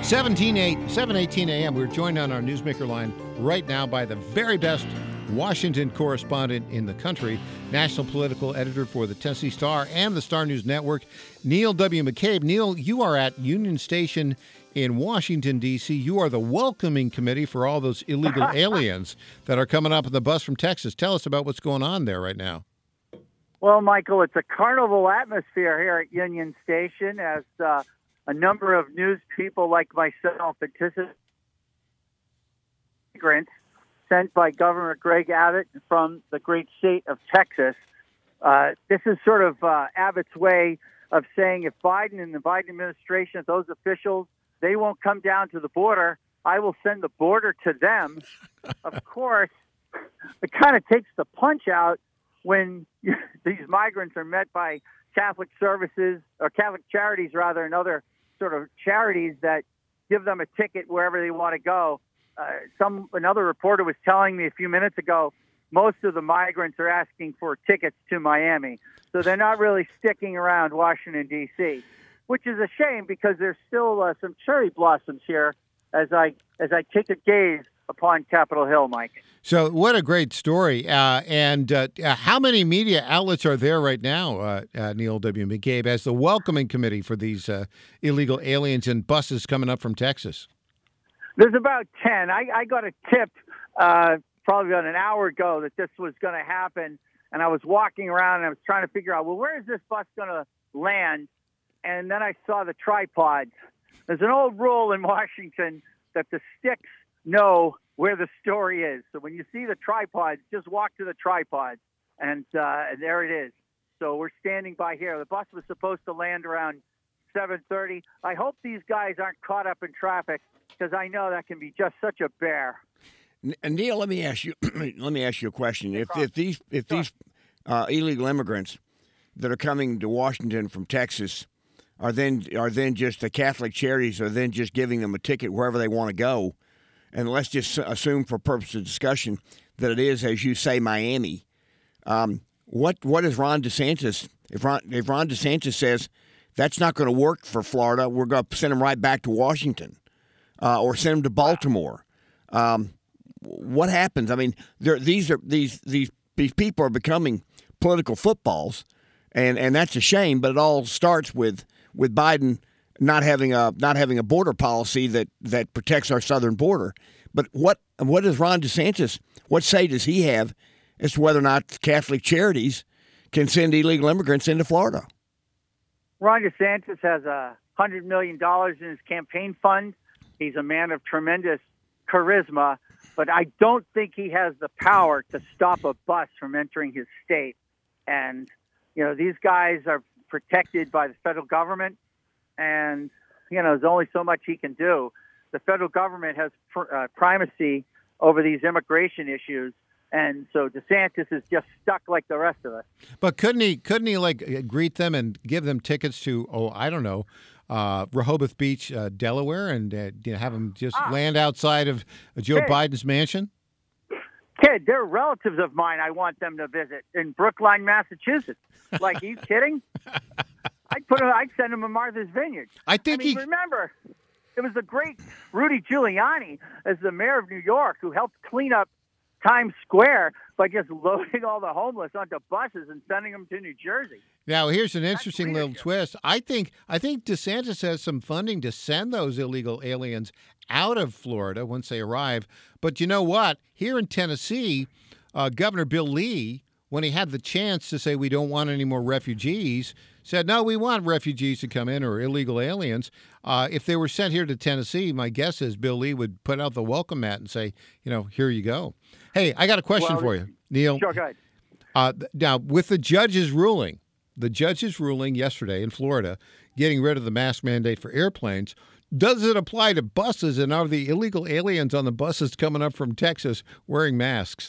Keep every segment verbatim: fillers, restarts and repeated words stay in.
seventeen eight, seven eighteen a.m. We're joined on our Newsmaker line right now by the very best Washington correspondent in the country, national political editor for the Tennessee Star and the Star News Network, Neil W. McCabe. Neil, you are at Union Station in Washington, D C You are the welcoming committee for all those illegal aliens that are coming up on the bus from Texas. Tell us about what's going on there right now. Well, Michael, it's a carnival atmosphere here at Union Station as uh, a number of news people like myself anticipate migrants sent by Governor Greg Abbott from the great state of Texas. Uh, this is sort of uh, Abbott's way of saying if Biden and the Biden administration, if those officials, they won't come down to the border, I will send the border to them. Of course, it kind of takes the punch out when these migrants are met by Catholic services, or Catholic charities rather, and other sort of charities that give them a ticket wherever they want to go. Uh, some another reporter was telling me a few minutes ago, most of the migrants are asking for tickets to Miami, so they're not really sticking around Washington, D C, which is a shame because there's still uh, some cherry blossoms here as I as I take a gaze upon Capitol Hill, Mike. So what a great story. Uh, and uh, how many media outlets are there right now, uh, uh, Neil W. McCabe, as the welcoming committee for these uh, illegal aliens and buses coming up from Texas? There's about ten. I, I got a tip uh, probably about an hour ago that this was going to happen, and I was walking around and I was trying to figure out, well, where is this bus going to land? And then I saw the tripods. There's an old rule in Washington that the sticks know where the story is. So when you see the tripods, just walk to the tripods, and, uh, and there it is. So we're standing by here. The bus was supposed to land around seven thirty. I hope these guys aren't caught up in traffic because I know that can be just such a bear. And Neil, let me ask you. let me ask you a question. If if these if these uh, illegal immigrants that are coming to Washington from Texas are then are then just the Catholic charities are then just giving them a ticket wherever they want to go. And let's just assume, for purpose of discussion, that it is, as you say, Miami. Um, what what is Ron DeSantis? If Ron, if Ron DeSantis says that's not going to work for Florida, we're going to send them right back to Washington, uh, or send them to Baltimore. Um, what happens? I mean, these are these these these people are becoming political footballs, and, and that's a shame. But it all starts with with Biden not having a not having a border policy that, that protects our southern border. But what what does Ron DeSantis, what say does he have as to whether or not Catholic charities can send illegal immigrants into Florida? Ron DeSantis has a one hundred million dollars in his campaign fund. He's a man of tremendous charisma, but I don't think he has the power to stop a bus from entering his state. And, you know, these guys are protected by the federal government. And, you know, there's only so much he can do. The federal government has pr- uh, primacy over these immigration issues. And so DeSantis is just stuck like the rest of us. But couldn't he, couldn't he like greet them and give them tickets to, oh, I don't know, uh, Rehoboth Beach, uh, Delaware, and uh, you know, have them just ah, land outside of Joe kid. Biden's mansion? Kid, they're relatives of mine I want them to visit in Brookline, Massachusetts. Like, are you kidding? I'd put. A, I'd send him to Martha's Vineyard. I think I mean, he. Remember, it was the great Rudy Giuliani as the mayor of New York who helped clean up Times Square by just loading all the homeless onto buses and sending them to New Jersey. Now, here's an interesting little twist. I think. I think DeSantis has some funding to send those illegal aliens out of Florida once they arrive. But you know what? Here in Tennessee, uh, Governor Bill Lee, when he had the chance to say we don't want any more refugees, said, no, we want refugees to come in or illegal aliens. Uh, if they were sent here to Tennessee, my guess is Bill Lee would put out the welcome mat and say, you know, here you go. Hey, I got a question well, for you, Neil. Sure, go ahead. Uh, now, with the judge's ruling, the judge's ruling yesterday in Florida, getting rid of the mask mandate for airplanes, does it apply to buses, and are the illegal aliens on the buses coming up from Texas wearing masks?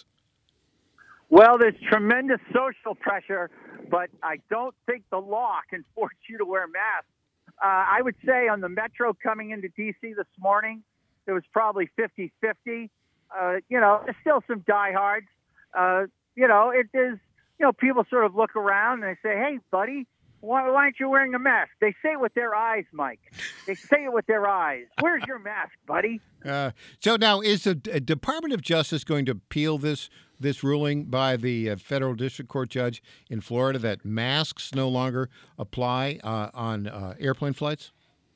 Well, there's tremendous social pressure, but I don't think the law can force you to wear masks. Uh, I would say on the metro coming into D C this morning, it was probably fifty-fifty. Uh, you know, there's still some diehards. Uh, you know, it is, you know, people sort of look around and they say, hey, buddy, Why, why aren't you wearing a mask? They say it with their eyes, Mike. They say it with their eyes. Where's your mask, buddy? Uh, so now, is the D- Department of Justice going to appeal this this ruling by the uh, federal district court judge in Florida that masks no longer apply uh, on uh, airplane flights?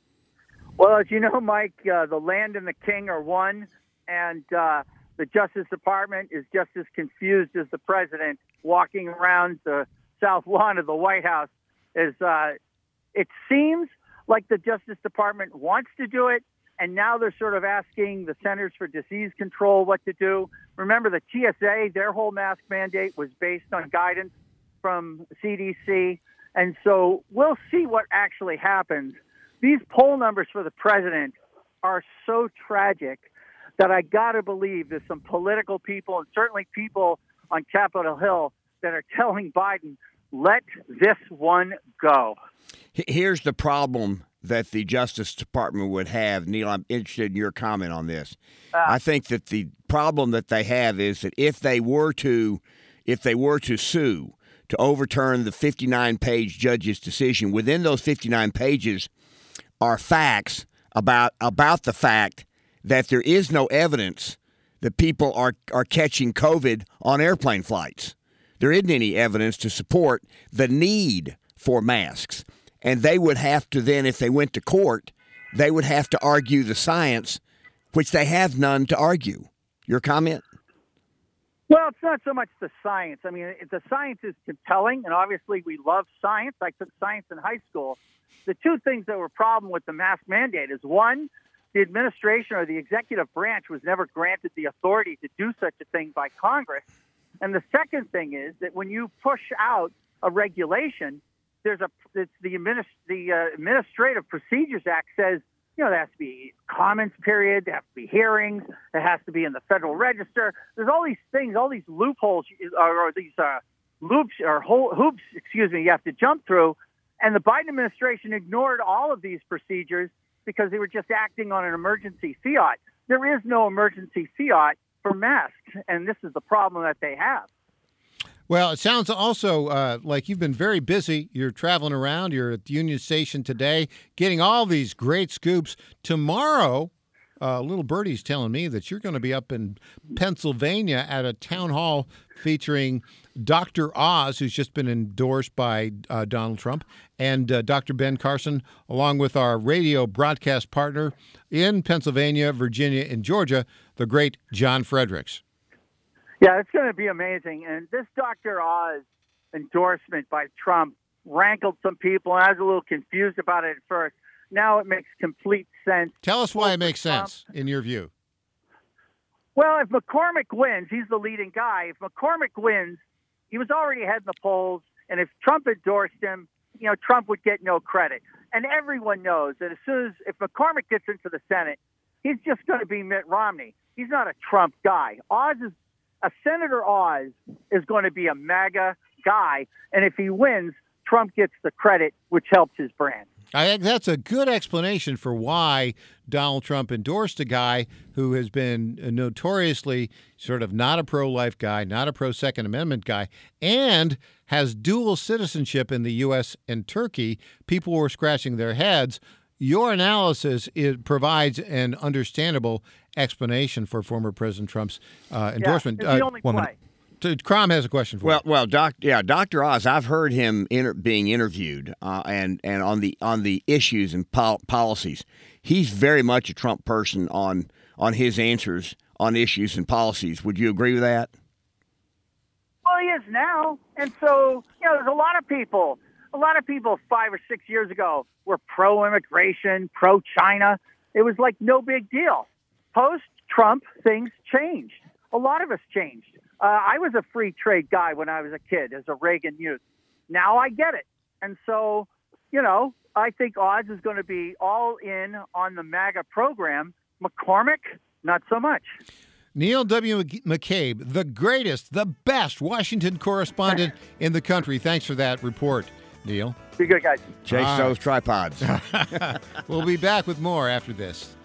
Well, as you know, Mike, uh, the land and the king are one, and uh, the Justice Department is just as confused as the president walking around the south lawn of the White House. Is uh, it seems like the Justice Department wants to do it, and now they're sort of asking the Centers for Disease Control what to do. Remember, the T S A, their whole mask mandate was based on guidance from C D C, and so we'll see what actually happens. These poll numbers for the president are so tragic that I got to believe there's some political people and certainly people on Capitol Hill that are telling Biden, let this one go. Here's the problem that the Justice Department would have. Neil, I'm interested in your comment on this. Uh, I think that the problem that they have is that if they were to, if they were to sue to overturn the fifty-nine page judge's decision, within those fifty-nine pages are facts about about the fact that there is no evidence that people are, are catching COVID on airplane flights. There isn't any evidence to support the need for masks. And they would have to then, if they went to court, they would have to argue the science, which they have none to argue. Your comment? Well, it's not so much the science. I mean, the science is compelling, and obviously we love science. I took science in high school. The two things that were a problem with the mask mandate is, one, the administration or the executive branch was never granted the authority to do such a thing by Congress. And the second thing is that when you push out a regulation, there's a it's the administ- the uh, Administrative Procedures Act says, you know, there has to be comments period, there have to be hearings, it has to be in the Federal Register. There's all these things, all these loopholes or, or these uh, loops or ho- hoops, excuse me, you have to jump through. And the Biden administration ignored all of these procedures because they were just acting on an emergency fiat. There is no emergency fiat for masks, and this is the problem that they have. Well, it sounds also uh, like you've been very busy. You're traveling around. You're at the Union Station today, getting all these great scoops. Tomorrow, uh, little birdie's telling me that you're going to be up in Pennsylvania at a town hall featuring Doctor Oz, who's just been endorsed by uh, Donald Trump, and uh, Doctor Ben Carson, along with our radio broadcast partner in Pennsylvania, Virginia, and Georgia, the great John Fredericks. Yeah, it's going to be amazing. And this Doctor Oz endorsement by Trump rankled some people, and I was a little confused about it at first. Now it makes complete sense. Tell us why it makes sense, in your view. Well, if McCormick wins, he's the leading guy. If McCormick wins, he was already ahead in the polls, and if Trump endorsed him, you know, Trump would get no credit. And everyone knows that as soon as, if McCormick gets into the Senate, he's just going to be Mitt Romney. He's not a Trump guy. Oz is, a Senator Oz is going to be a MAGA guy, and if he wins, Trump gets the credit, which helps his brand. I think that's a good explanation for why Donald Trump endorsed a guy who has been notoriously sort of not a pro-life guy, not a pro-Second Amendment guy, and has dual citizenship in the U S and Turkey. People were scratching their heads. Your analysis it provides an understandable explanation for former President Trump's uh, endorsement. Yeah, it's the uh, only woman. play. Crom has a question for well, you. Well, doc, yeah, Doctor Oz. I've heard him inter- being interviewed, uh, and and on the on the issues and pol- policies. He's very much a Trump person on on his answers on issues and policies. Would you agree with that? Well, he is now, and so you know, there's a lot of people. A lot of people five or six years ago were pro-immigration, pro-China. It was like no big deal. Post-Trump, things changed. A lot of us changed. Uh, I was a free trade guy when I was a kid as a Reagan youth. Now I get it. And so, you know, I think Oz is going to be all in on the MAGA program. McCormick, not so much. Neil W. McCabe, the greatest, the best Washington correspondent in the country. Thanks for that report, Neil. Be good, guys. Chase All those tripods. We'll be back with more after this.